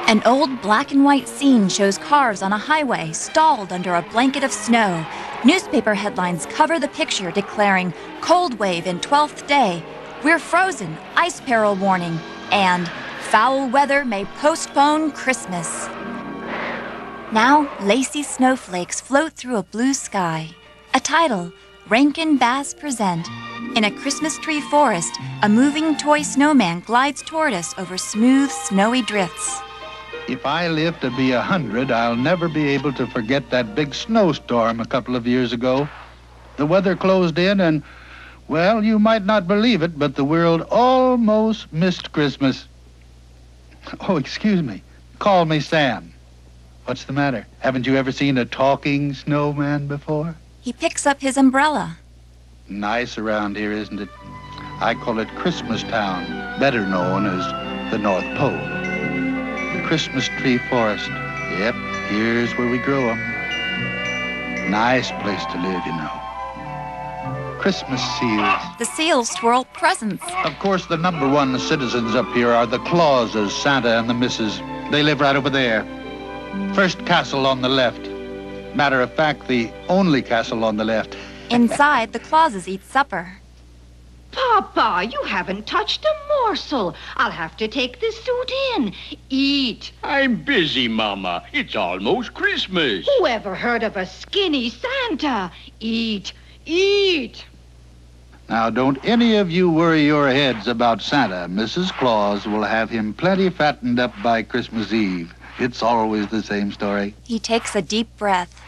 An old black and white scene shows cars on a highway stalled under a blanket of snow. Newspaper headlines cover the picture declaring, "Cold wave in 12th day," "We're frozen, ice peril warning," and "Foul weather may postpone Christmas." Now, lacy snowflakes float through a blue sky. A title, Rankin Bass Present. In a Christmas tree forest, a moving toy snowman glides toward us over smooth, snowy drifts. If I live to be 100, I'll never be able to forget that big snowstorm a couple of years ago. The weather closed in and, well, you might not believe it, but the world almost missed Christmas. Oh, excuse me. Call me Sam. What's the matter? Haven't you ever seen a talking snowman before? He picks up his umbrella. Nice around here, isn't it? I call it Christmas Town, better known as the North Pole. Christmas tree forest. Yep, here's where we grow 'em. Nice place to live, you know. Christmas seals. The seals twirl presents. Of course, the number one citizens up here are the Clauses, Santa and the Missus. They live right over there. First castle on the left. Matter of fact, the only castle on the left. Inside, the Clauses eat supper. Papa, you haven't touched a morsel. I'll have to take this suit in. Eat. I'm busy, Mama. It's almost Christmas. Who ever heard of a skinny Santa? Eat. Eat. Now, don't any of you worry your heads about Santa. Mrs. Claus will have him plenty fattened up by Christmas Eve. It's always the same story. He takes a deep breath.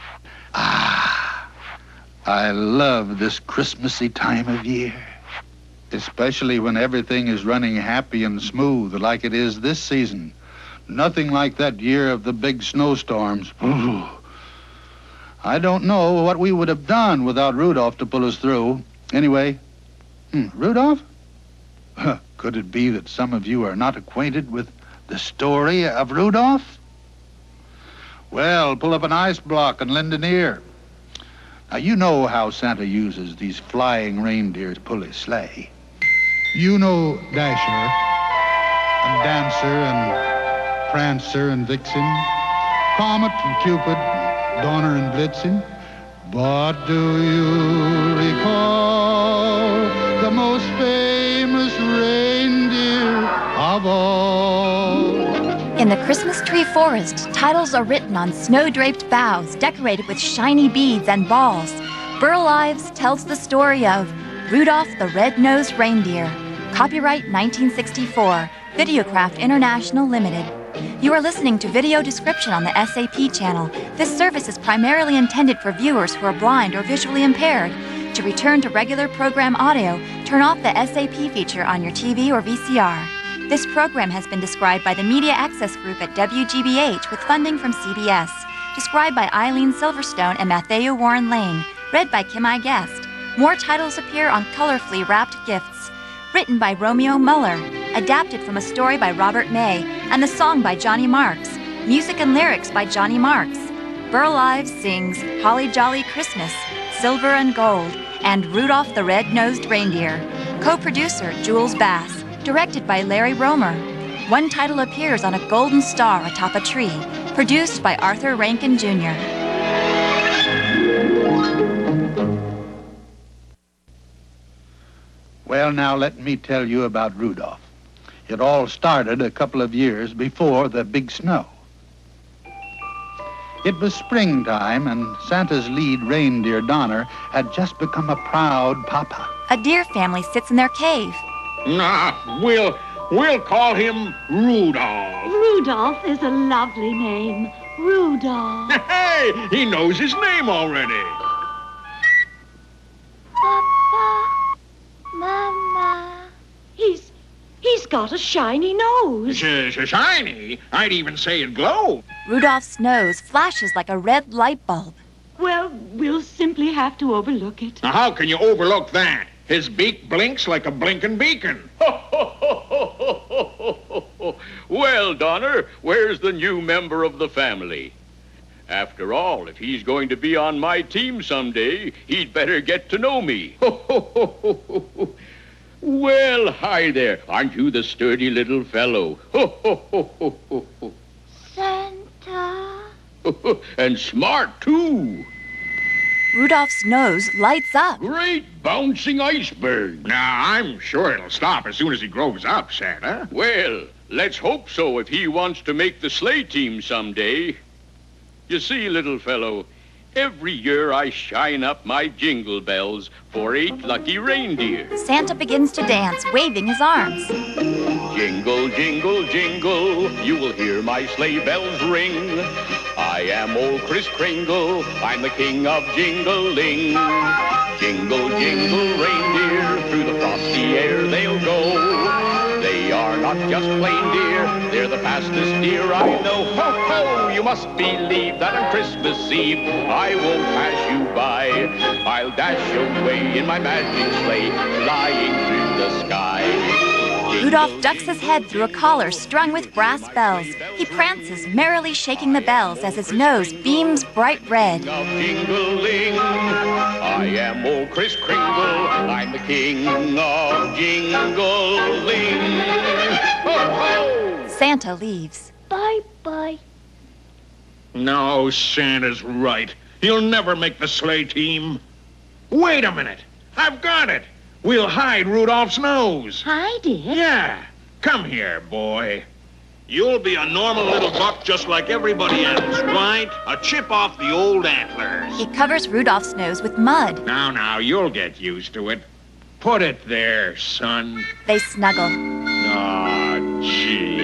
I love this Christmassy time of year. Especially when everything is running happy and smooth like it is this season. Nothing like that year of the big snowstorms. Ooh. I don't know what we would have done without Rudolph to pull us through. Anyway, Rudolph? Could it be that some of you are not acquainted with the story of Rudolph? Well, pull up an ice block and lend an ear. Now, you know how Santa uses these flying reindeer to pull his sleigh. You know Dasher, and Dancer, and Prancer, and Vixen, Comet, and Cupid, Donner, and Blitzen. But do you recall the most famous reindeer of all? In the Christmas tree forest, titles are written on snow-draped boughs decorated with shiny beads and balls. Burl Ives tells the story of Rudolph the Red-Nosed Reindeer. Copyright 1964, Videocraft International Limited. You are listening to video description on the SAP channel. This service is primarily intended for viewers who are blind or visually impaired. To return to regular program audio, turn off the SAP feature on your TV or VCR. This program has been described by the Media Access Group at WGBH with funding from CBS. Described by Eileen Silverstone and Matthew Warren Lane. Read by Kim I. Guest. More titles appear on colorfully wrapped gifts. Written by Romeo Muller. Adapted from a story by Robert May. And the song by Johnny Marks. Music and lyrics by Johnny Marks. Burl Ives sings Holly Jolly Christmas, Silver and Gold, and Rudolph the Red-Nosed Reindeer. Co-producer Jules Bass. Directed by Larry Romer. One title appears on a golden star atop a tree. Produced by Arthur Rankin Jr. Well, now let me tell you about Rudolph. It all started a couple of years before the big snow. It was springtime, and Santa's lead reindeer, Donner, had just become a proud papa. A deer family sits in their cave. Nah, we'll call him Rudolph. Rudolph is a lovely name. Rudolph. Hey, he knows his name already. Papa, Mama. He's got a shiny nose. Shiny. I'd even say it glows. Rudolph's nose flashes like a red light bulb. Well, we'll simply have to overlook it. Now, how can you overlook that? His beak blinks like a blinking beacon. Well, Donner, where's the new member of the family? After all, if he's going to be on my team someday, he'd better get to know me. Well, hi there. Aren't you the sturdy little fellow? And smart, too. Rudolph's nose lights up. Great bouncing iceberg. Now, I'm sure it'll stop as soon as he grows up, Santa. Well, let's hope so if he wants to make the sleigh team someday. You see, little fellow, every year I shine up my jingle bells for 8 lucky reindeer. Santa begins to dance, waving his arms. Jingle, jingle, jingle, you will hear my sleigh bells ring. I am old Kris Kringle, I'm the king of jingling. Jingle, jingle, reindeer, through the frosty air they'll go. They are not just plain deer, they're the fastest deer I know. Ho, ho, you must believe that on Christmas Eve I won't pass you by. I'll dash away in my magic sleigh, flying through the sky. Rudolph ducks his head through a collar strung with brass bells. He prances, merrily shaking the bells as his nose beams bright red. Of jingling, I am old Kris Kringle, I'm the king of jingling. Ho, ho! Santa leaves. Bye-bye. No, Santa's right. He'll never make the sleigh team. Wait a minute. I've got it. We'll hide Rudolph's nose. Hide it? Yeah. Come here, boy. You'll be a normal little buck just like everybody else, right? A chip off the old antlers. He covers Rudolph's nose with mud. Now, you'll get used to it. Put it there, son. They snuggle. Aw, gee.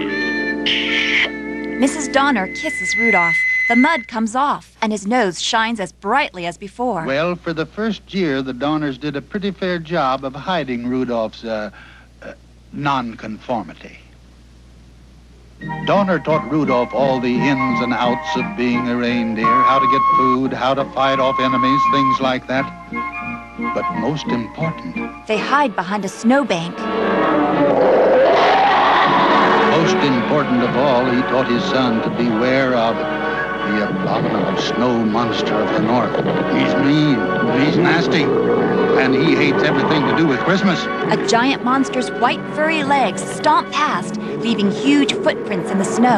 Mrs. Donner kisses Rudolph. The mud comes off, and his nose shines as brightly as before. Well, for the first year, the Donners did a pretty fair job of hiding Rudolph's nonconformity. Donner taught Rudolph all the ins and outs of being a reindeer, how to get food, how to fight off enemies, things like that. But most important, They hide behind a snowbank. most important of all, he taught his son to beware of the abominable snow monster of the north. He's mean, he's nasty, and he hates everything to do with Christmas. A giant monster's white furry legs stomp past, leaving huge footprints in the snow.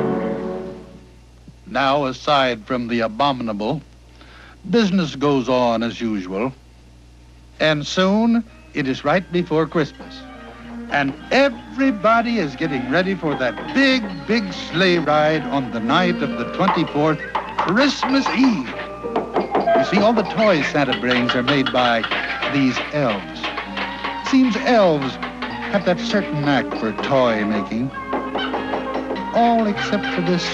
Now, aside from the abominable, business goes on as usual. And soon, it is right before Christmas. And everybody is getting ready for that big, big sleigh ride on the night of the 24th, Christmas Eve. You see, all the toys Santa brings are made by these elves. Seems elves have that certain knack for toy making. All except for this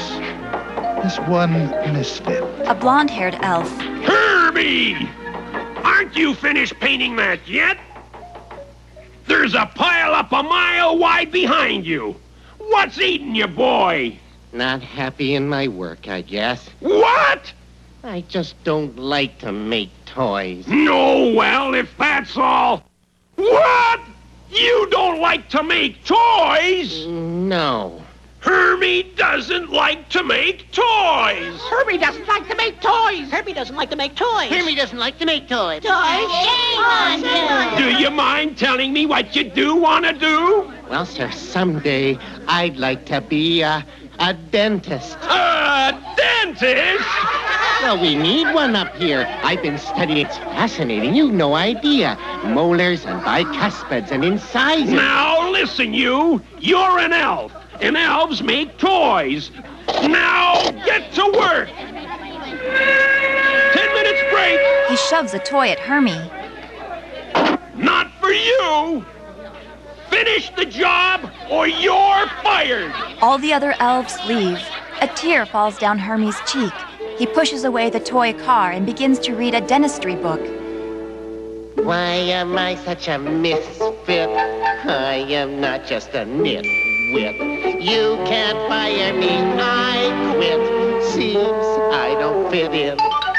one misfit. A blonde-haired elf. Herbie! Aren't you finished painting that yet? There's a pile up a mile wide behind you. What's eating you, boy? Not happy in my work, I guess. What? I just don't like to make toys. No, well, if that's all. What? You don't like to make toys? No. Herbie doesn't like to make toys. Herbie doesn't like to make toys. Herbie doesn't like to make toys. Herbie doesn't like to make toys. Shame on him. Do you mind telling me what you do want to do? Well, sir, someday I'd like to be a dentist. A dentist? Well, we need one up here. I've been studying. It's fascinating. You've no idea. Molars and bicuspids and incisors. Now, listen, you. You're an elf, and elves make toys. Now, get to work. 10 minutes break. He shoves a toy at Hermie. Not for you. Finish the job, or you're fired. All the other elves leave. A tear falls down Hermie's cheek. He pushes away the toy car and begins to read a dentistry book. Why am I such a misfit? I am not just a nitwit. You can't fire me, I quit. Seems I don't fit in.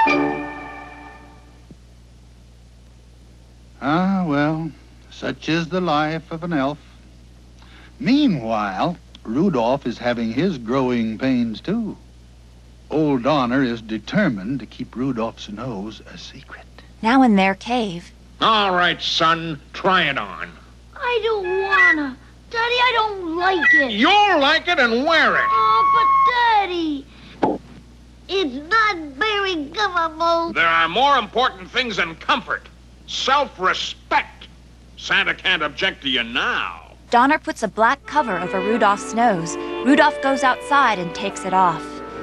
Ah, well, such is the life of an elf. Meanwhile, Rudolph is having his growing pains, too. Old Donner is determined to keep Rudolph's nose a secret. Now in their cave. All right, son, try it on. I don't wanna. Daddy, I don't like it. You'll like it and wear it. Oh, but Daddy. It's not very comfortable. There are more important things than comfort. Self-respect. Santa can't object to you now. Donner puts a black cover over Rudolph's nose. Rudolph goes outside and takes it off.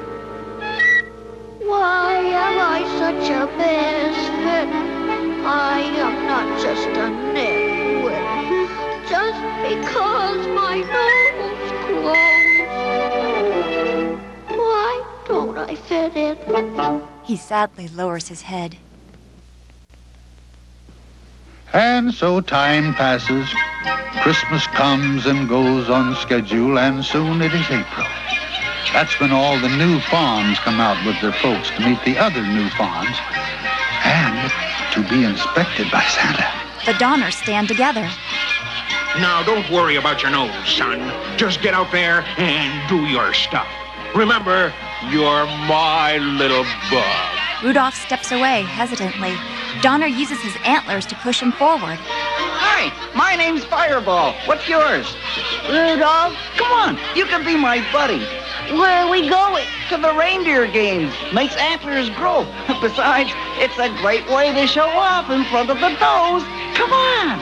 Why am I such a misfit? I am not just a nitwit. Just because my nose grows. Why don't I fit in? He sadly lowers his head. And so time passes. Christmas comes and goes on schedule, and soon it is April. That's when all the new fawns come out with their folks to meet the other new fawns and to be inspected by Santa. The Donners stand together. Now, don't worry about your nose, son. Just get out there and do your stuff. Remember, you're my little bug. Rudolph steps away hesitantly. Donner uses his antlers to push him forward. Hi, my name's Fireball. What's yours? Rudolph, Come on, you can be my buddy. where are we going? To the reindeer games. Makes antlers grow. Besides, it's a great way to show off in front of the does. Come on.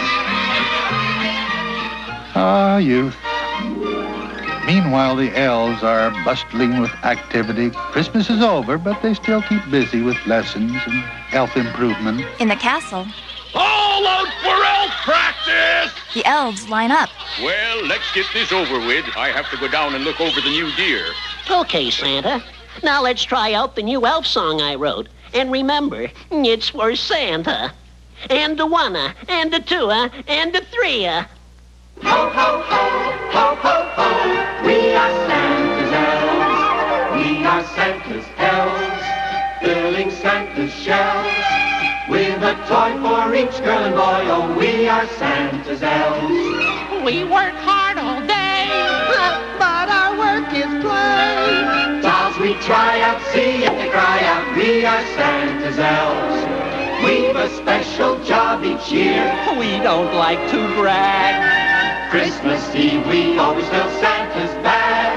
Ah, youth. Meanwhile, the elves are bustling with activity. Christmas is over, but they still keep busy with lessons and elf improvement. In the castle, All out for elf practice! the elves line up. Well, let's get this over with. I have to go down and look over the new gear. Okay, Santa. Now let's try out the new elf song I wrote. And remember, it's for Santa. And a one-a, and a two-a, and a three-a. Ho, ho, ho, ho, ho, ho. We are Santa's elves. We are Santa's elves. Filling Santa's shelves with a toy for each girl and boy. Oh, we are Santa's elves. We work hard all day, but our work is play. Dolls we try out, see if they cry out. We are Santa's elves. We've a special job each year. We don't like to brag. Christmas Eve, we always fill Santa's bag.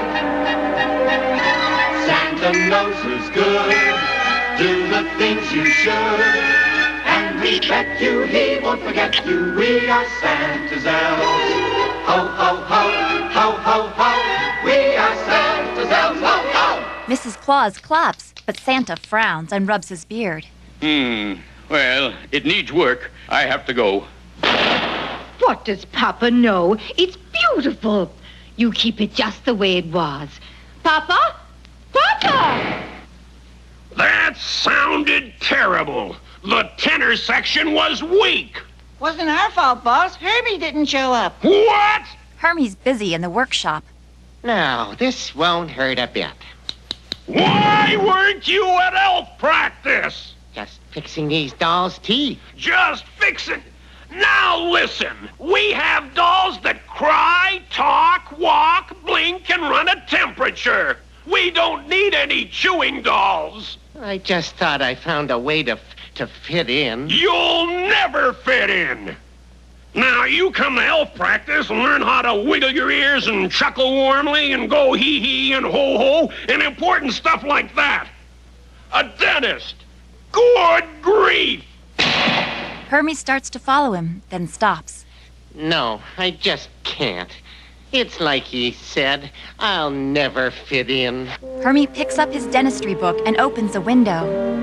Santa knows who's good. Do the things you should. And we bet you he won't forget you. We are Santa's elves. Ho, ho, ho, ho, ho, ho. We are Santa's elves. Ho, ho. Mrs. Claus claps, but Santa frowns and rubs his beard. Well, it needs work. I have to go. What does Papa know? It's beautiful. You keep it just the way it was. Papa? Papa! That sounded terrible. The tenor section was weak. Wasn't our fault, boss. Herbie didn't show up. What? Hermie's busy in the workshop. No, this won't hurt a bit. Why weren't you at elf practice? Just fixing these dolls' teeth. Just fixing. Now listen, we have dolls that cry, talk, walk, blink, and run a temperature. We don't need any chewing dolls. I just thought I found a way to fit in. You'll never fit in. Now, you come to elf practice and learn how to wiggle your ears and chuckle warmly and go hee-hee and ho-ho and important stuff like that. A dentist. Good grief. Hermie starts to follow him, then stops. No, I just can't. It's like he said, I'll never fit in. Hermie picks up his dentistry book and opens a window.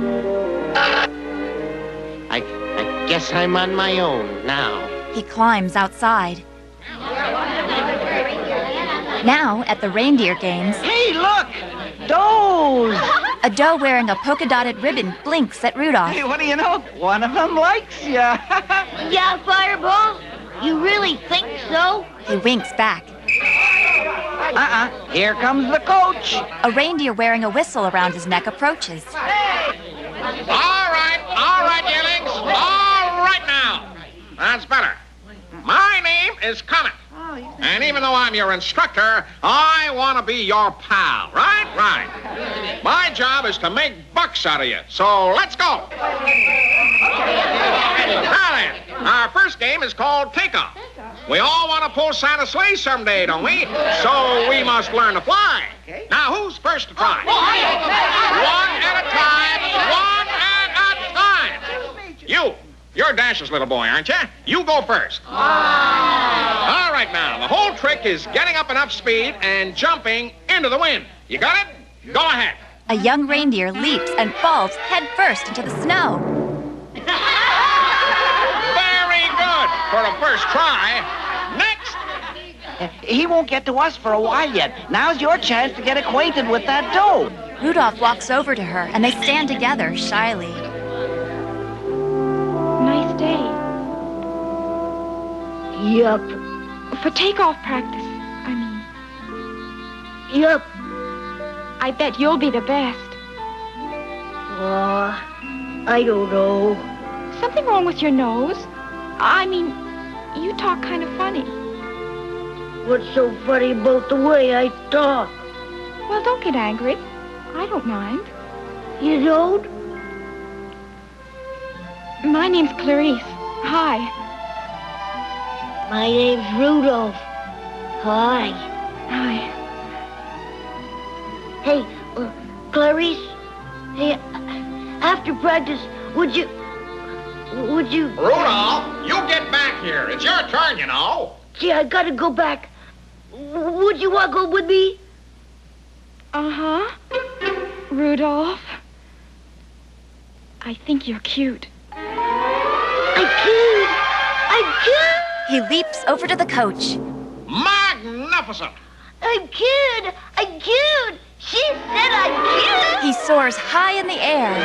I guess I'm on my own now. He climbs outside. Now, at the reindeer games, Hey, look! Does! a doe wearing a polka-dotted ribbon blinks at Rudolph. Hey, what do you know? One of them likes ya. Yeah, Fireball? You really think so? He winks back. Here comes the coach. A reindeer wearing a whistle around his neck approaches. All right, yearlings. All right now. That's better. My name is Comet. And even though I'm your instructor, I want to be your pal, right? Right. My job is to make bucks out of you, so let's go. Now then, our first game is called Takeoff. We all want to pull Santa's sleigh someday, don't we? So we must learn to fly. Okay. Now, who's first to try? One at a time. One at a time. You're Dash's little boy, aren't you? You go first. All right, now, the whole trick is getting up enough speed and jumping into the wind. You got it? Go ahead. A young reindeer leaps and falls headfirst into the snow. Very good for a first try. Next. He won't get to us for a while yet. Now's your chance to get acquainted with that doe. Rudolph walks over to her, and they stand together shyly. Nice day. Yup. For takeoff practice, I mean. Yup. I bet you'll be the best. I don't know. Something wrong with your nose? I mean, you talk kind of funny. What's so funny about the way I talk? Well, don't get angry. I don't mind. You don't? My name's Clarice. Hi. My name's Rudolph. Hi. Hi. Hey, Clarice. Hey, after practice, would you... Rudolph, you get back here. It's your turn, you know. Gee, I gotta go back. Would you want to go with me? Uh-huh. Rudolph. I think you're cute. I'm cute. He leaps over to the coach. Magnificent. I'm cute. She said I'm cute. He soars high in the air.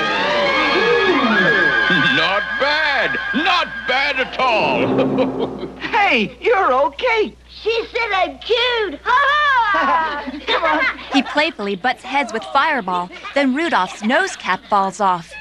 Not bad. Not bad at all. Hey, you're okay. She said I'm cute. Ha-ha! Come on. He playfully butts heads with Fireball. Then Rudolph's nose cap falls off.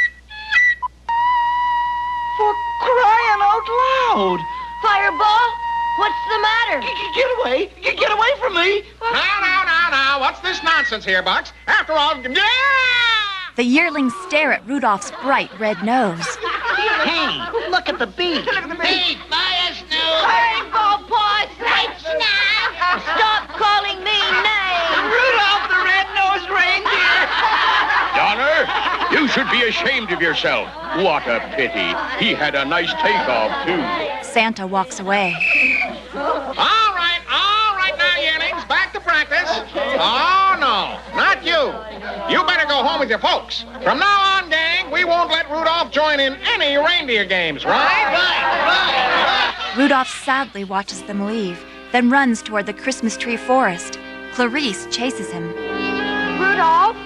For crying out loud. Fireball, what's the matter? Get away. Get away from me. Now. What's this nonsense here, Bucks? After all, yeah! The yearlings stare at Rudolph's bright red nose. Hey, look at the beak. Hey, buy us new. Fireball paws, right now. Stop calling me names. Rudolph the red-nosed reindeer. Donner, you should be ashamed of yourself. What a pity. He had a nice takeoff, too. Santa walks away. All right now, yearlings, back to practice. Oh, no, not you. You better go home with your folks. From now on, gang, we won't let Rudolph join in any reindeer games, right? Right. Rudolph sadly watches them leave, then runs toward the Christmas tree forest. Clarice chases him. Rudolph?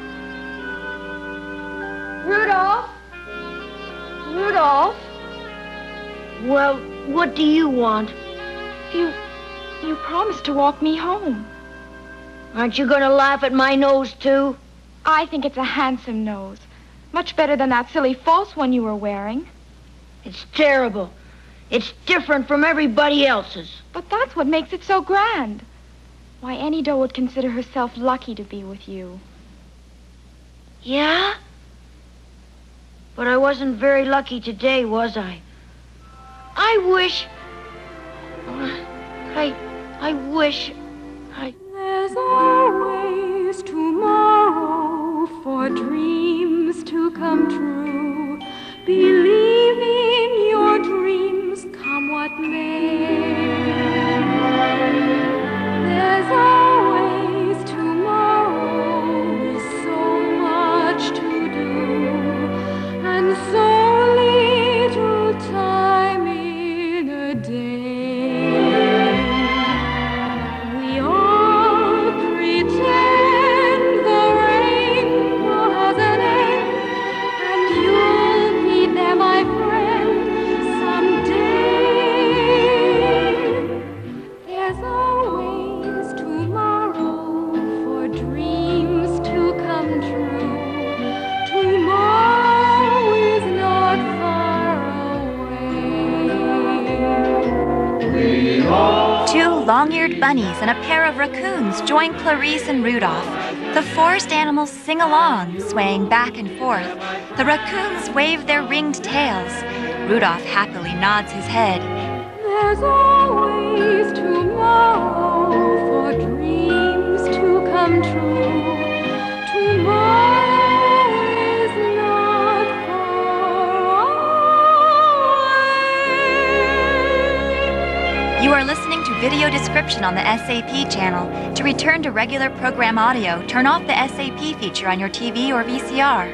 Rudolph? Well, what do you want? You promised to walk me home. Aren't you gonna laugh at my nose, too? I think it's a handsome nose. Much better than that silly false one you were wearing. It's terrible. It's different from everybody else's. But that's what makes it so grand. Why, any doe would consider herself lucky to be with you. Yeah? But I wasn't very lucky today, was I? I wish... There's always tomorrow for dreams to come true. Believe in your dreams, come what may. There's always tomorrow with so much to do and so little time in a day. We all pretend the rainbow has an end, and you'll be there, my friend, someday. There's always tomorrow for dreams to come true. Tomorrow is not far away. Two long-eared bunnies and a pair of raccoons join Clarice and Rudolph. The forest animals sing along, swaying back and forth. The raccoons wave their ringed tails. Rudolph happily nods his head. There's always tomorrow for dreams to come video description on the SAP channel. To return to regular program audio, turn off the SAP feature on your TV or VCR.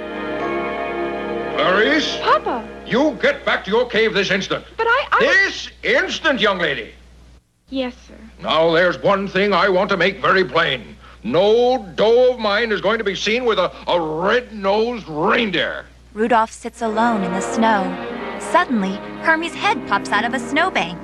Clarice? Papa! You get back to your cave this instant. But I... This instant, young lady. Yes, sir. Now, there's one thing I want to make very plain. No doe of mine is going to be seen with a red-nosed reindeer. Rudolph sits alone in the snow. Suddenly, Hermie's head pops out of a snowbank.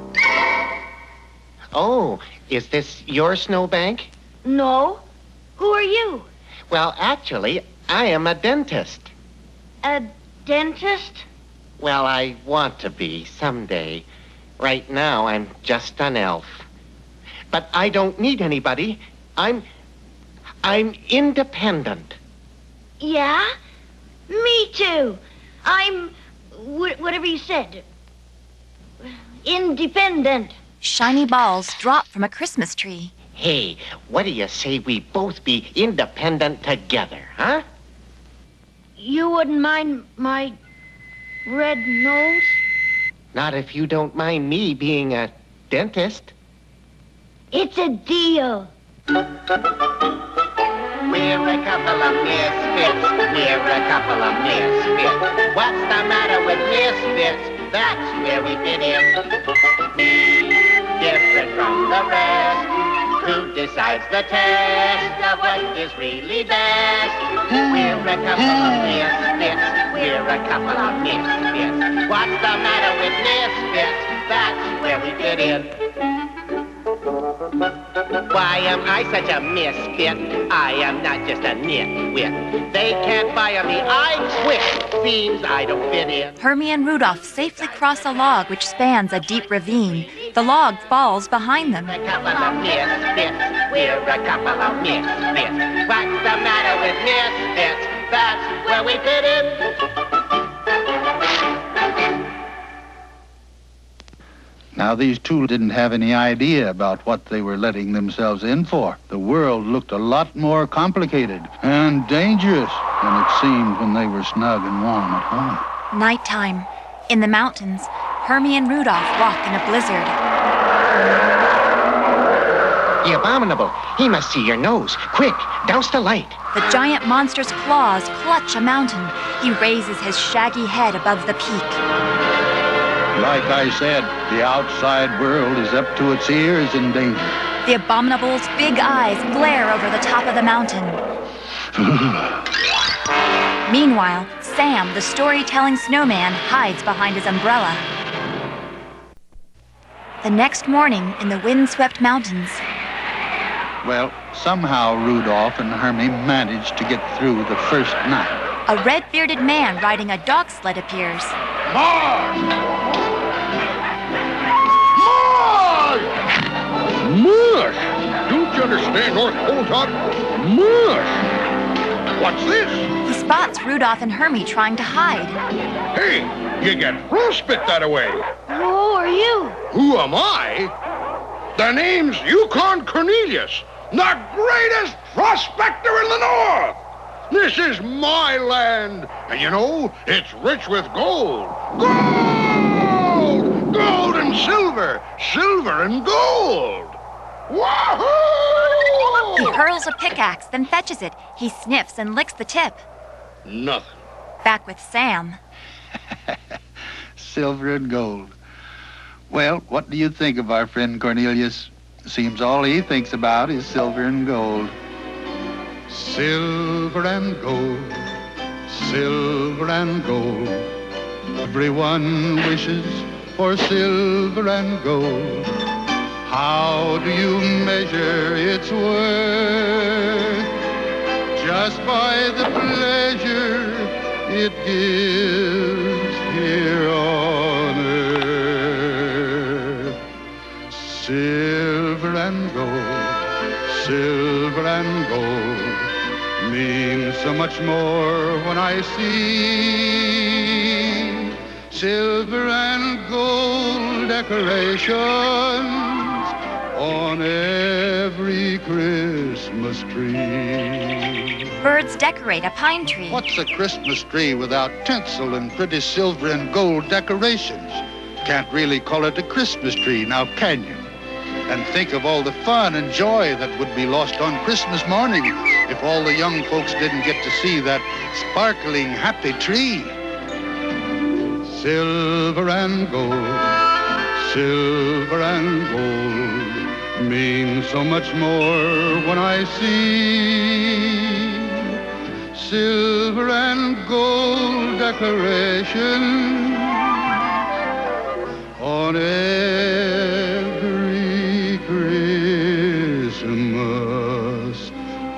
Oh, is this your snowbank? No. Who are you? Well, actually, I am a dentist. A dentist? Well, I want to be someday. Right now, I'm just an elf. But I don't need anybody. I'm independent. Yeah? Me too. I'm... whatever you said. Independent. Shiny balls drop from a Christmas tree. Hey, what do you say we both be independent together, huh? You wouldn't mind my red nose? Not if you don't mind me being a dentist. It's a deal. We're a couple of misfits. We're a couple of misfits. What's the matter with misfits? That's where we fit in. Different from the rest. Who decides the test of what is really best? We're a couple of misfits. We're a couple of misfits. What's the matter with misfits? That's where we fit in. Why am I such a misfit? I am not just a nitwit. They can't fire me. I quit. Seems I don't fit in. Hermie and Rudolph safely cross a log which spans a deep ravine. The log falls behind them. A couple of misfits. We're a couple of misfits. What's the matter with misfits? That's where we fit in. Now, these two didn't have any idea about what they were letting themselves in for. The world looked a lot more complicated and dangerous than it seemed when they were snug and warm at home. Nighttime. In the mountains, Hermie and Rudolph walk in a blizzard. The abominable. He must see your nose. Quick, douse the light. The giant monster's claws clutch a mountain. He raises his shaggy head above the peak. Like I said, the outside world is up to its ears in danger. The abominable's big eyes glare over the top of the mountain. Meanwhile, Sam, the storytelling snowman, hides behind his umbrella. The next morning, in the windswept mountains... Well, somehow Rudolph and Hermie managed to get through the first night. A red-bearded man riding a dog sled appears. Marge! Mush! Don't you understand, North Pole talk? Mush! What's this? He spots Rudolph and Hermie trying to hide. Hey, you get frostbite that away. Who are you? Who am I? The name's Yukon Cornelius, the greatest prospector in the North. This is my land, and you know, it's rich with gold. Gold! Gold and silver, silver and gold. Wahoo! He hurls a pickaxe, then fetches it. He sniffs and licks the tip. Nothing. Back with Sam. Silver and gold. Well, what do you think of our friend Cornelius? Seems all he thinks about is silver and gold. Silver and gold, silver and gold. Everyone wishes for silver and gold. How do you measure its worth? Just by the pleasure it gives here on earth. Silver and gold means so much more when I see silver and gold decorations on every Christmas tree. Birds decorate a pine tree. What's a Christmas tree without tinsel and pretty silver and gold decorations? Can't really call it a Christmas tree, now can you? And think of all the fun and joy that would be lost on Christmas morning if all the young folks didn't get to see that sparkling, happy tree. Silver and gold mean so much more when I see silver and gold decoration on every Christmas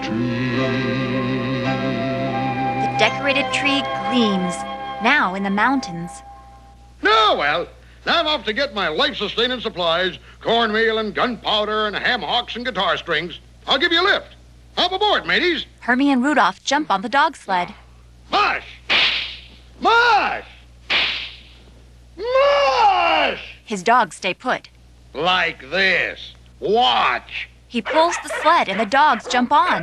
tree. The decorated tree gleams, now in the mountains. No, well, now I'm off to get my life-sustaining supplies, cornmeal and gunpowder and ham hocks and guitar strings. I'll give you a lift. Hop aboard, mateys. Hermie and Rudolph jump on the dog sled. Mush! Mush! Mush! His dogs stay put. Like this. Watch. He pulls the sled and the dogs jump on.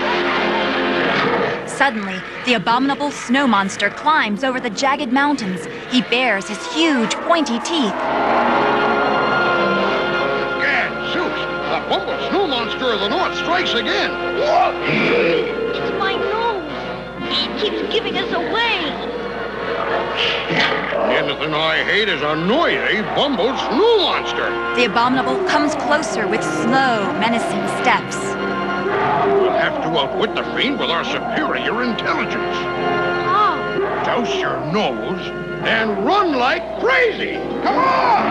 Suddenly, the abominable snow monster climbs over the jagged mountains. He bares his huge, pointy teeth. Gadzooks! The Bumble Snow Monster of the North strikes again. It's my nose. It keeps giving us away. Anything I hate is a noisy Bumble Snow Monster. The abominable comes closer with slow, menacing steps. We'll have to outwit the fiend with our superior intelligence. How? Douse your nose and run like crazy. Come on!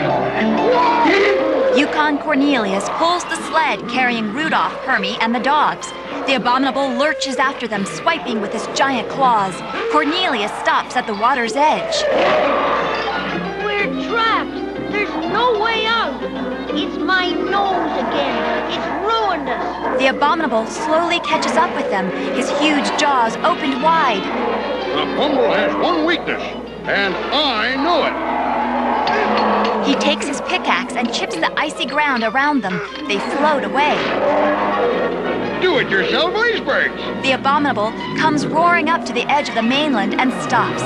Yukon Cornelius pulls the sled carrying Rudolph, Hermie, and the dogs. The abominable lurches after them, swiping with his giant claws. Cornelius stops at the water's edge. We're trapped. There's no way out. It's my nose again. It's ruined us. The abominable slowly catches up with them, his huge jaws opened wide. The Bumble has one weakness, and I know it. He takes his pickaxe and chips the icy ground around them. They float away. Do-it-yourself icebergs. The abominable comes roaring up to the edge of the mainland and stops.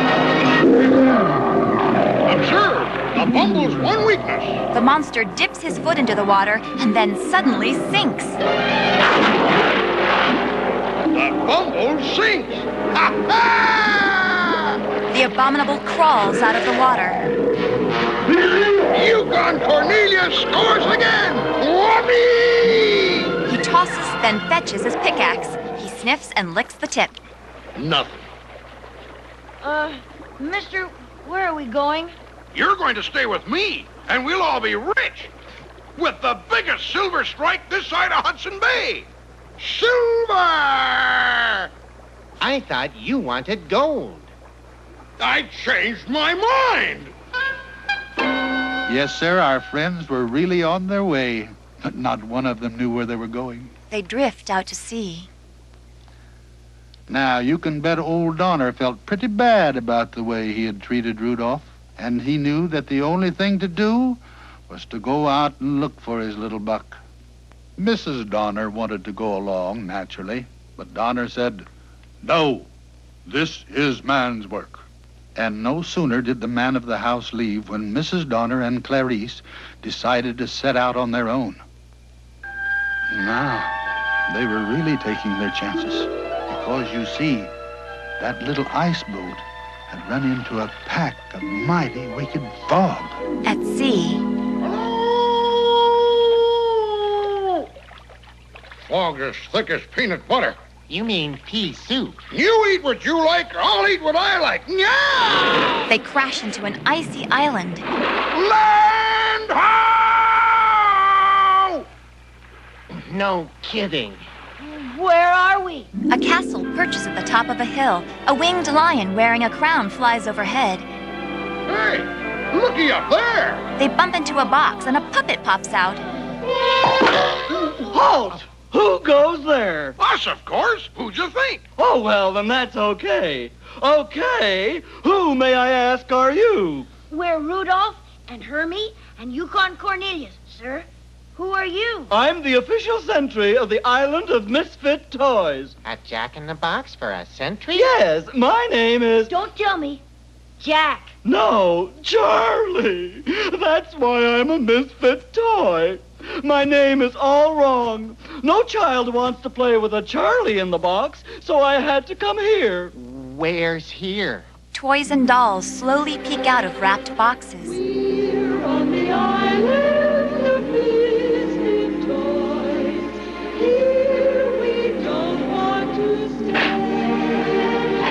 Observe, the Bumble's one weakness. The monster dips his foot into the water and then suddenly sinks. The Bumble sinks. Ha ha! The abominable crawls out of the water. Yukon Cornelius scores again! Whoopee! He tosses, then fetches his pickaxe. He sniffs and licks the tip. Nothing. Mister, where are we going? You're going to stay with me, and we'll all be rich. With the biggest silver strike this side of Hudson Bay. Silver! I thought you wanted gold. I changed my mind. Yes, sir, our friends were really on their way, but not one of them knew where they were going. They drift out to sea. Now, you can bet old Donner felt pretty bad about the way he had treated Rudolph, and he knew that the only thing to do was to go out and look for his little buck. Mrs. Donner wanted to go along, naturally, but Donner said, "No, this is man's work." And no sooner did the man of the house leave when Mrs. Donner and Clarice decided to set out on their own. Now, they were really taking their chances, because you see, that little ice boat had run into a pack of mighty wicked fog. At sea. Fog as thick as peanut butter. You mean pea soup. You eat what you like, I'll eat what I like. Yeah! They crash into an icy island. Land ho! No kidding. Where are we? A castle perches at the top of a hill. A winged lion wearing a crown flies overhead. Hey, looky up there! They bump into a box and a puppet pops out. Halt! Who goes there? Us, of course. Who'd you think? Oh, well, then that's okay. Okay, who, may I ask, are you? We're Rudolph and Hermie and Yukon Cornelius, sir. Who are you? I'm the official sentry of the Island of Misfit Toys. A jack-in-the-box for a sentry? Yes, my name is... Don't tell me. Jack. No, Charlie. That's why I'm a misfit toy. My name is all wrong. No child wants to play with a Charlie in the box, so I had to come here. Where's here? Toys and dolls slowly peek out of wrapped boxes. We're on the island of misfit toys. Here we don't want to stay.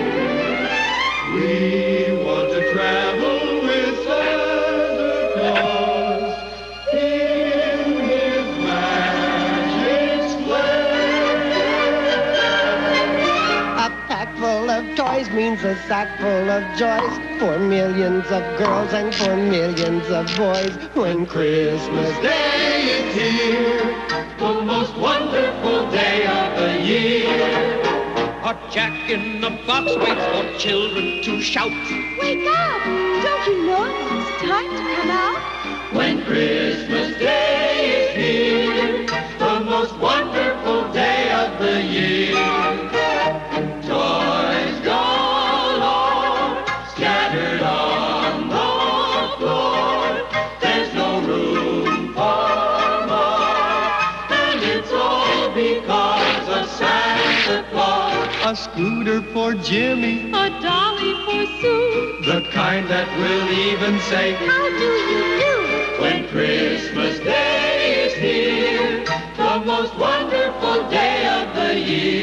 We want to travel with Santa Claus in his magic sleigh. A pack full of toys means a sack full of joys for millions of girls and for millions of boys. When Christmas Day is here, The most wonderful day of the year. A Jack in the Box waits for children to shout. Wake up! Don't you know it's time to come out? When Christmas Day is here, the most wonderful day of the year. Toys galore, scattered on the floor. There's no room for more, and it's all because of Santa Claus. A scooter for Jimmy, A dolly for Sue, the kind that will even say, How do you do? when Christmas Day is here, the most wonderful day of the year.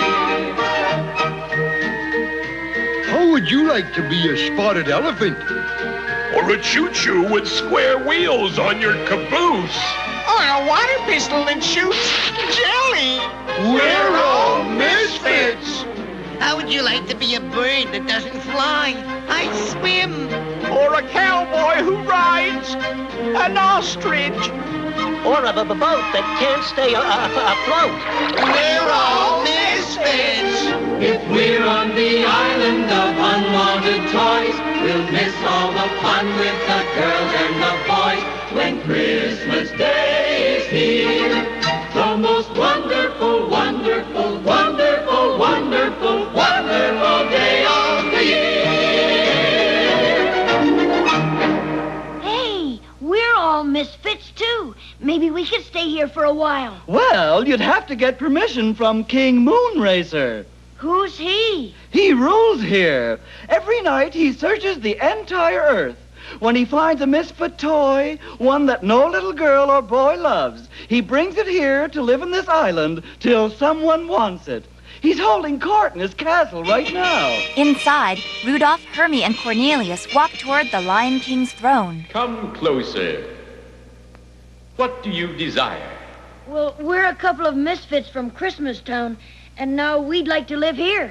How would you like to be a spotted elephant? Or a choo-choo with square wheels on your caboose. Or a water pistol that shoots jelly. We're all misfits. How would you like to be a bird that doesn't fly? I swim. or a cowboy who rides an ostrich, or a boat that can't stay afloat. We're all misfits. If we're on the island of unwanted toys, we'll miss all the fun with the girls and the boys. When Christmas Day is here, the most wonderful, wonderful, wonderful, wonderful, wonderful day of the year. Hey, we're all misfits too. Maybe we could stay here for a while. Well, you'd have to get permission from King Moonracer. Who's he? He rules here. Every night he searches the entire Earth. When he finds a misfit toy, one that no little girl or boy loves, he brings it here to live in this island till someone wants it. He's holding court in his castle right now. Inside, Rudolph, Hermie, and Cornelius walk toward the Lion King's throne. Come closer. What do you desire? Well, we're a couple of misfits from Christmas Town, and now we'd like to live here.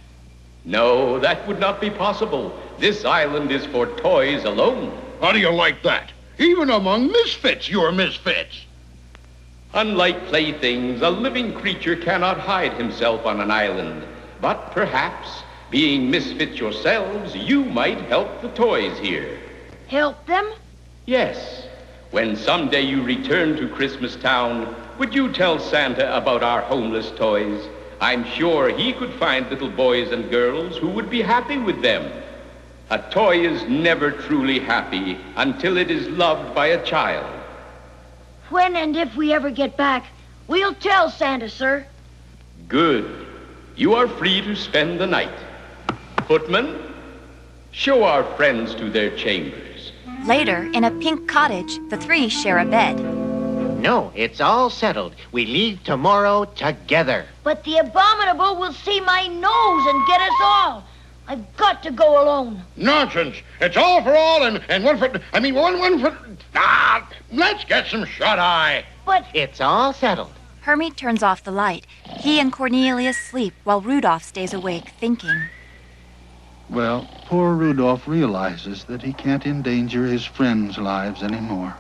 No, that would not be possible. This island is for toys alone. How do you like that? Even among misfits, you're misfits. Unlike playthings, a living creature cannot hide himself on an island. But perhaps, being misfits yourselves, you might help the toys here. Help them? Yes. When someday you return to Christmas Town, would you tell Santa about our homeless toys? I'm sure he could find little boys and girls who would be happy with them. A toy is never truly happy until it is loved by a child. When and if we ever get back, we'll tell Santa, sir. Good. You are free to spend the night. Footman, show our friends to their chambers. Later, in a pink cottage, the three share a bed. No, it's all settled. We leave tomorrow together. But the abominable will see my nose and get us all. I've got to go alone. Nonsense. It's all for all and one for... one for... Ah, let's get some shut-eye. But... It's all settled. Hermie turns off the light. He and Cornelius sleep while Rudolph stays awake, thinking. Well, poor Rudolph realizes that he can't endanger his friends' lives anymore.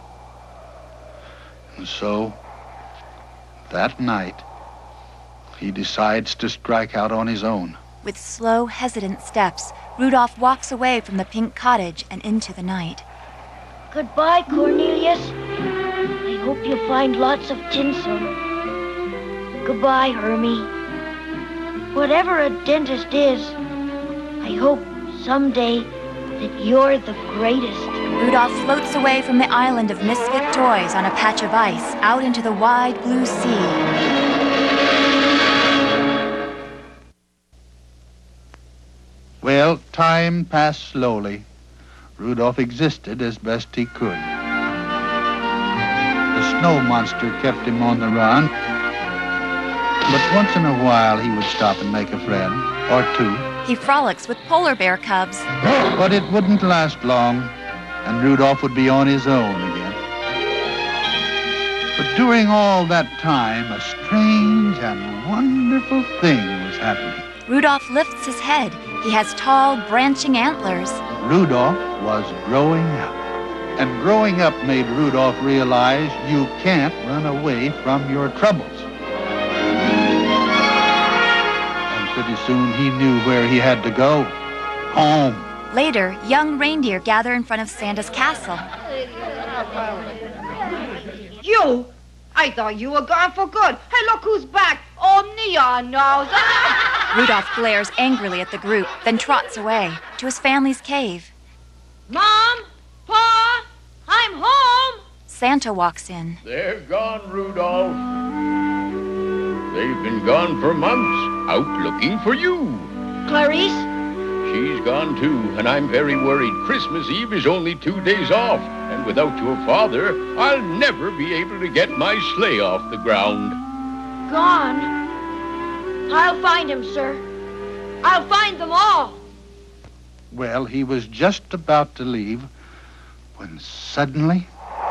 And so, that night, he decides to strike out on his own. With slow, hesitant steps, Rudolph walks away from the pink cottage and into the night. Goodbye, Cornelius. I hope you find lots of tinsel. Goodbye, Hermie. Whatever a dentist is, I hope someday that you're the greatest. Rudolph floats away from the island of misfit toys on a patch of ice out into the wide blue sea. Well, time passed slowly. Rudolph existed as best he could. The snow monster kept him on the run, but once in a while he would stop and make a friend, or two. He frolics with polar bear cubs. But it wouldn't last long, and Rudolph would be on his own again. But during all that time, a strange and wonderful thing was happening. Rudolph lifts his head. He has tall, branching antlers. Rudolph was growing up. And growing up made Rudolph realize you can't run away from your troubles. And pretty soon he knew where he had to go. Home. Later, young reindeer gather in front of Santa's castle. You? I thought you were gone for good. Hey, look who's back. Old Neon Nose. Rudolph glares angrily at the group, then trots away to his family's cave. Mom? Pa? I'm home. Santa walks in. They're gone, Rudolph. They've been gone for months, out looking for you. Clarice? She's gone too, and I'm very worried. Christmas Eve is only 2 days off, and without your father, I'll never be able to get my sleigh off the ground. Gone? I'll find him, sir. I'll find them all. Well, he was just about to leave when suddenly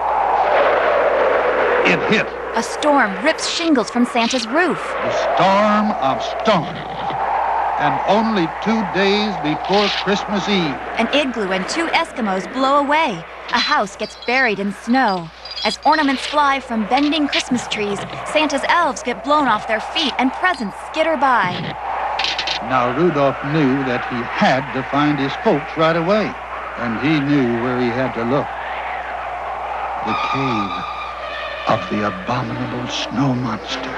it hit. A storm rips shingles from Santa's roof. The storm of storms. And only 2 days before Christmas Eve. An igloo and 2 Eskimos blow away. A house gets buried in snow. As ornaments fly from bending Christmas trees, Santa's elves get blown off their feet and presents skitter by. Now Rudolph knew that he had to find his folks right away. And he knew where he had to look. The cave of the abominable snow monster.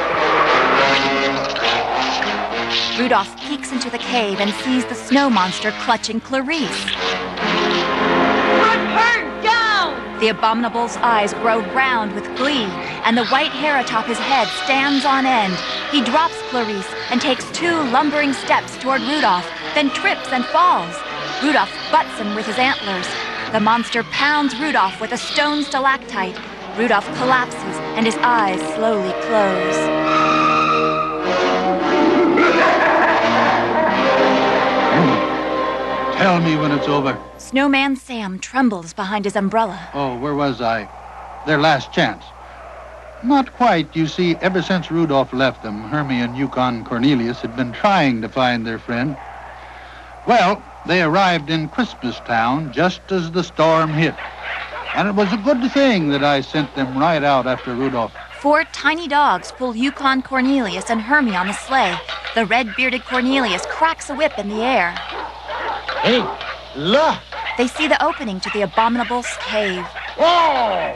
Rudolph peeks into the cave and sees the snow monster clutching Clarice. Put her down! The abominable's eyes grow round with glee, and the white hair atop his head stands on end. He drops Clarice and takes 2 lumbering steps toward Rudolph, then trips and falls. Rudolph butts him with his antlers. The monster pounds Rudolph with a stone stalactite. Rudolph collapses, and his eyes slowly close. Tell me when it's over. Snowman Sam trembles behind his umbrella. Oh, where was I? Their last chance. Not quite. You see, ever since Rudolph left them, Hermie and Yukon Cornelius had been trying to find their friend. Well, they arrived in Christmas Town just as the storm hit. And it was a good thing that I sent them right out after Rudolph. 4 tiny dogs pull Yukon Cornelius and Hermie on the sleigh. The red-bearded Cornelius cracks a whip in the air. Hey, look! They see the opening to the abominable's cave. Whoa!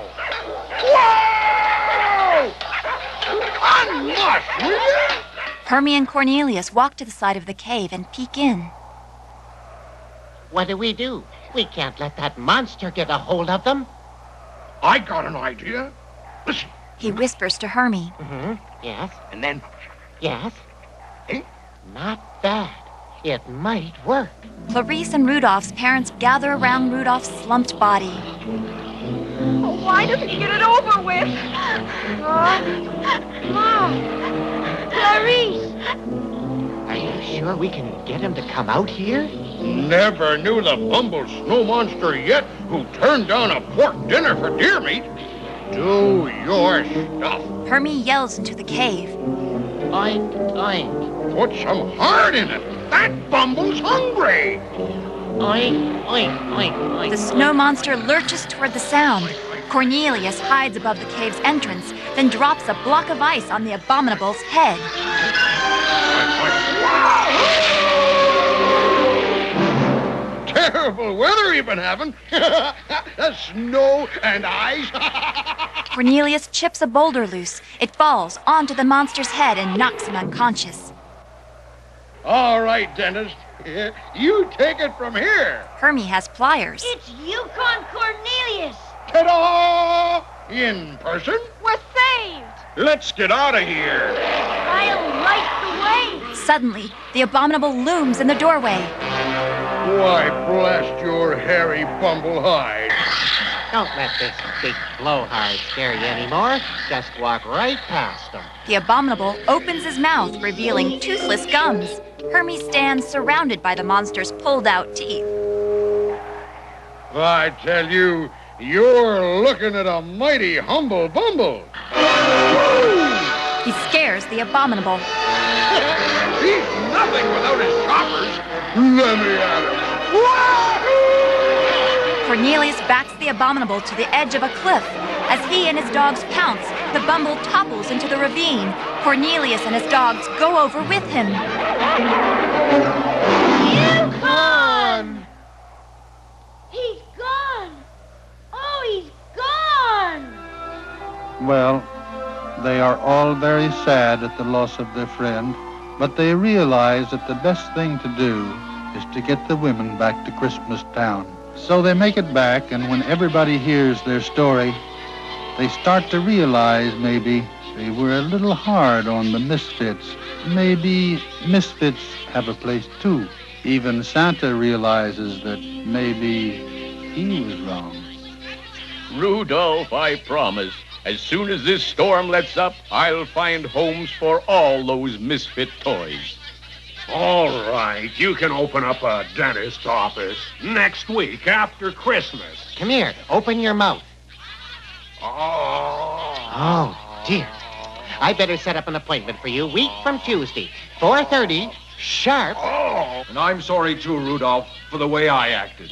Whoa! Unmush, will you? Hermie and Cornelius walk to the side of the cave and peek in. What do? We can't let that monster get a hold of them. I got an idea. Listen. He whispers to Hermie. Mm-hmm. Yes. And then... Yes. Not bad. It might work. Clarice and Rudolph's parents gather around Rudolph's slumped body. Oh, why doesn't he get it over with? Mom! Clarice! Are you sure we can get him to come out here? Never knew the bumble snow monster yet who turned down a pork dinner for deer meat. Do your stuff. Hermie yells into the cave. Oink, oink. Put some heart in it. That bumble's hungry. Oink, oink, oink, oink. The snow monster lurches toward the sound. Cornelius hides above the cave's entrance, then drops a block of ice on the abominable's head. Terrible weather you've been having. Snow and ice. Cornelius chips a boulder loose. It falls onto the monster's head and knocks him unconscious. All right, dentist. You take it from here. Hermie has pliers. It's Yukon Cornelius. Ta-da! In person? We're saved. Let's get out of here. I'll light the way. Suddenly, the abominable looms in the doorway. Why, blast your hairy bumblehide. Don't let this big blowhard scare you anymore. Just walk right past him. The abominable opens his mouth, revealing toothless gums. Hermie stands surrounded by the monster's pulled-out teeth. I tell you, you're looking at a mighty humble bumble. He scares the abominable. He's nothing without his choppers. Let me at him. Cornelius backs the abominable to the edge of a cliff. As he and his dogs pounce, the bumble topples into the ravine. Cornelius and his dogs go over with him. Yukon! He's gone. Oh, he's gone. Well, they are all very sad at the loss of their friend, but they realize that the best thing to do is to get the women back to Christmas Town. So they make it back, and when everybody hears their story, they start to realize maybe they were a little hard on the misfits. Maybe misfits have a place too. Even Santa realizes that maybe he was wrong. Rudolph, I promise, as soon as this storm lets up, I'll find homes for all those misfit toys. All right, you can open up a dentist's office next week after Christmas. Come here, open your mouth. Oh, dear. I better set up an appointment for you week from Tuesday, 4:30, sharp. And I'm sorry, too, Rudolph, for the way I acted.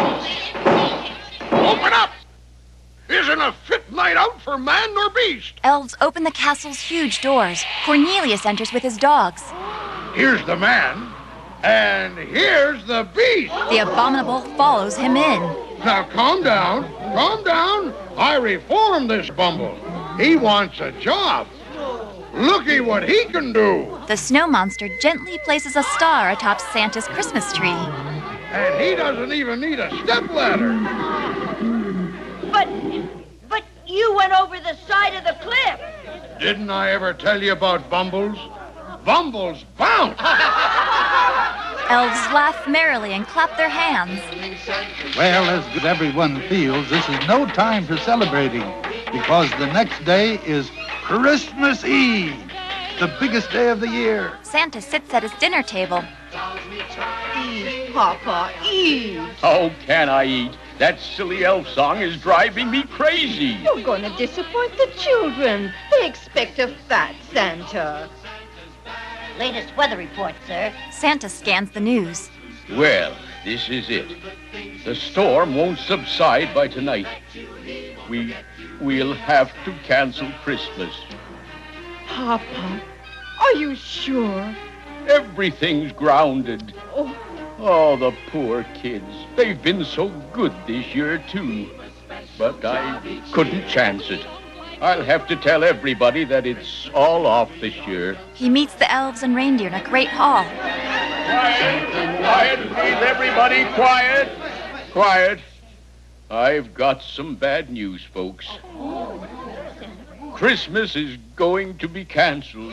Open up! Isn't a fit night out for man nor beast. Elves open the castle's huge doors. Cornelius enters with his dogs. Here's the man, and here's the beast. The abominable follows him in. Now, calm down. Calm down. I reformed this bumble. He wants a job. Looky what he can do. The snow monster gently places a star atop Santa's Christmas tree. And he doesn't even need a stepladder. But you went over the side of the cliff. Didn't I ever tell you about bumbles? Bumbles bounce. Elves laugh merrily and clap their hands. Well, as everyone feels, this is no time for celebrating, because the next day is Christmas Eve, the biggest day of the year. Santa sits at his dinner table. Eat, Papa, eat. How can I eat? That silly elf song is driving me crazy. You're going to disappoint the children. They expect a fat Santa. Latest weather report, sir. Santa scans the news. Well, this is it. The storm won't subside by tonight. We'll have to cancel Christmas. Papa, are you sure? Everything's grounded. Oh, the poor kids. They've been so good this year, too. But I couldn't chance it. I'll have to tell everybody that it's all off this year. He meets the elves and reindeer in a great hall. Quiet! Quiet, please, everybody! Quiet! Quiet! I've got some bad news, folks. Christmas is going to be canceled.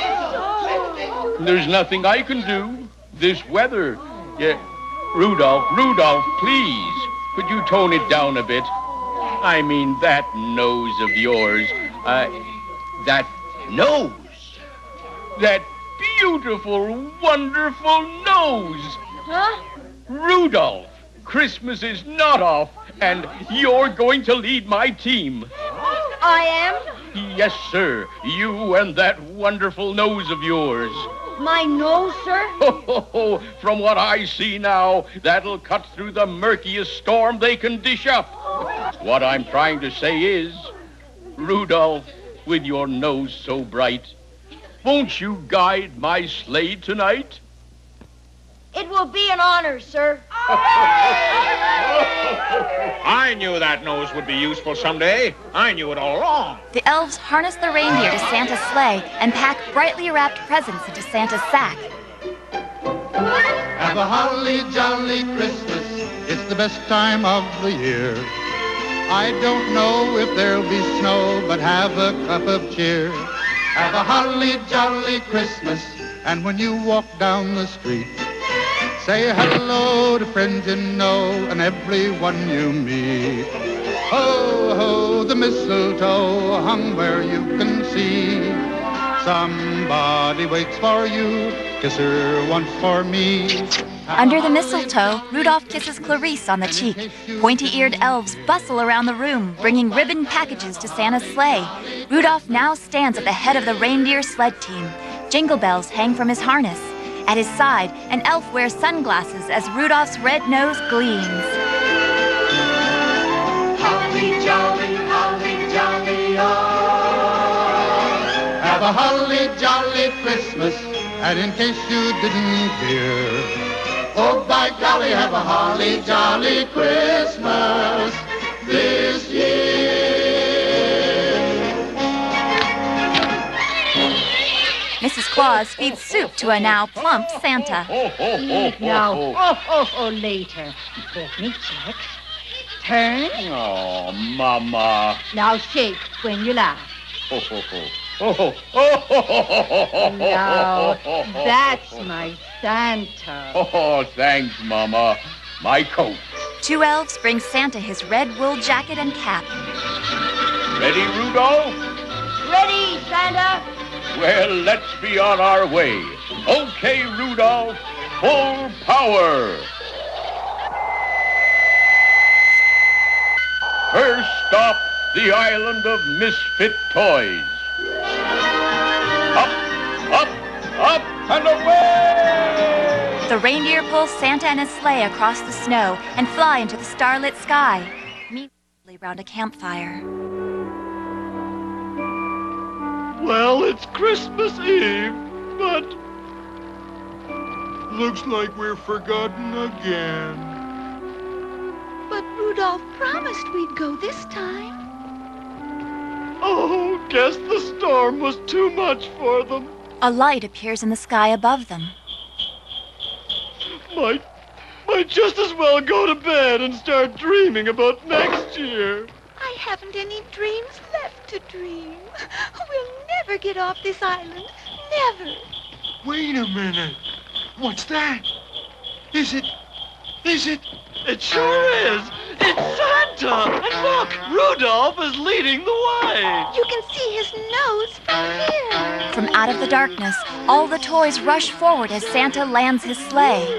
There's nothing I can do. This weather. Yeah. Rudolph, please. Could you tone it down a bit? I mean, that nose of yours. That nose. That beautiful, wonderful nose. Huh? Rudolph, Christmas is not off, and you're going to lead my team. I am? Yes, sir. You and that wonderful nose of yours. My nose, sir? Oh, from what I see now, that'll cut through the murkiest storm they can dish up. What I'm trying to say is, Rudolph, with your nose so bright, won't you guide my sleigh tonight? It will be an honor, sir. I knew that nose would be useful someday. I knew it all along. The elves harness the reindeer to Santa's sleigh and pack brightly wrapped presents into Santa's sack. Have a holly jolly Christmas. It's the best time of the year. I don't know if there'll be snow, but have a cup of cheer. Have a holly jolly Christmas. And when you walk down the street, say hello to friends you know and everyone you meet. Ho, ho, the mistletoe hung where you can see. Somebody waits for you, kiss her once for me. Under the mistletoe, Rudolph kisses Clarice on the cheek. Pointy-eared elves bustle around the room, bringing ribbon packages to Santa's sleigh. Rudolph now stands at the head of the reindeer sled team. Jingle bells hang from his harness. At his side, an elf wears sunglasses as Rudolph's red nose gleams. Holly jolly, oh. Have a holly jolly Christmas, and in case you didn't hear, oh, by golly, have a holly jolly Christmas this year. Mrs. Claus feeds soup to a now plump Santa. Eat now. Later. Let me check. Turn. Oh, Mama. Now shake when you laugh. Now, that's my Santa. Oh, thanks, Mama. My coat. Two elves bring Santa his red wool jacket and cap. Ready, Rudolph? Ready, Santa? Well, let's be on our way. Okay, Rudolph, full power. First stop, the island of misfit toys. Up, and away! The reindeer pull Santa and his sleigh across the snow and fly into the starlit sky, meanwhile round a campfire. Well, it's Christmas Eve, but looks like we're forgotten again. But Rudolph promised we'd go this time. Oh, guess the storm was too much for them. A light appears in the sky above them. Might just as well go to bed and start dreaming about next year. I haven't any dreams left to dream. We'll never get off this island. Never. Wait a minute. What's that? Is it? It sure is. It's Santa. And look, Rudolph is leading the way. You can see his nose from here. From out of the darkness, all the toys rush forward as Santa lands his sleigh.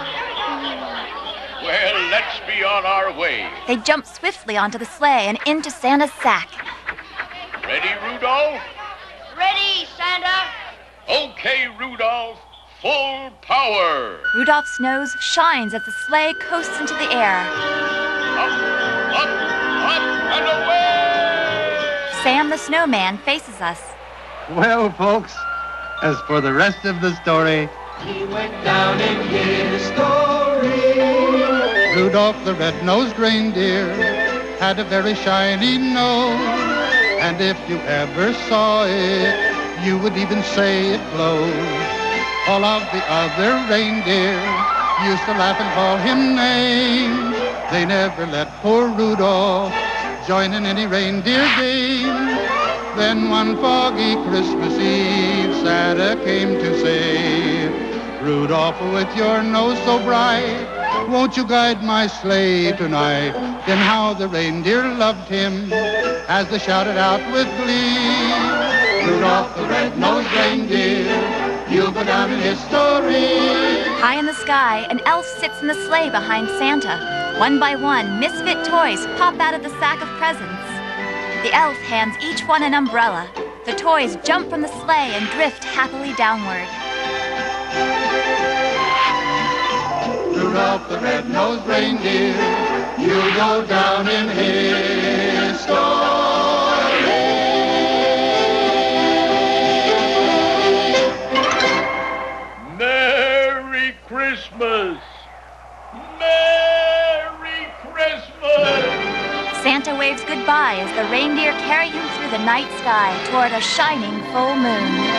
Well, let's be on our way. They jump swiftly onto the sleigh and into Santa's sack. Ready, Rudolph? Ready, Santa? Okay, Rudolph, full power. Rudolph's nose shines as the sleigh coasts into the air. Up, and away! Sam the snowman faces us. Well, folks, as for the rest of the story, He went down in his story. Rudolph the red-nosed reindeer had a very shiny nose, and if you ever saw it, you would even say it glowed. All of the other reindeer used to laugh and call him names. They never let poor Rudolph join in any reindeer game. Then one foggy Christmas Eve, Santa came to say, Rudolph, with your nose so bright, won't you guide my sleigh tonight? Then how the reindeer loved him as they shouted out with glee, Rudolph the red-nosed reindeer, you'll go down in history. High in the sky, an elf sits in the sleigh behind Santa. One by one, misfit toys pop out of the sack of presents. The elf hands each one an umbrella. The toys jump from the sleigh and drift happily downward. Rudolph the red-nosed reindeer, you'll go down in history. Merry Christmas! Merry Christmas! Santa waves goodbye as the reindeer carry him through the night sky toward a shining full moon.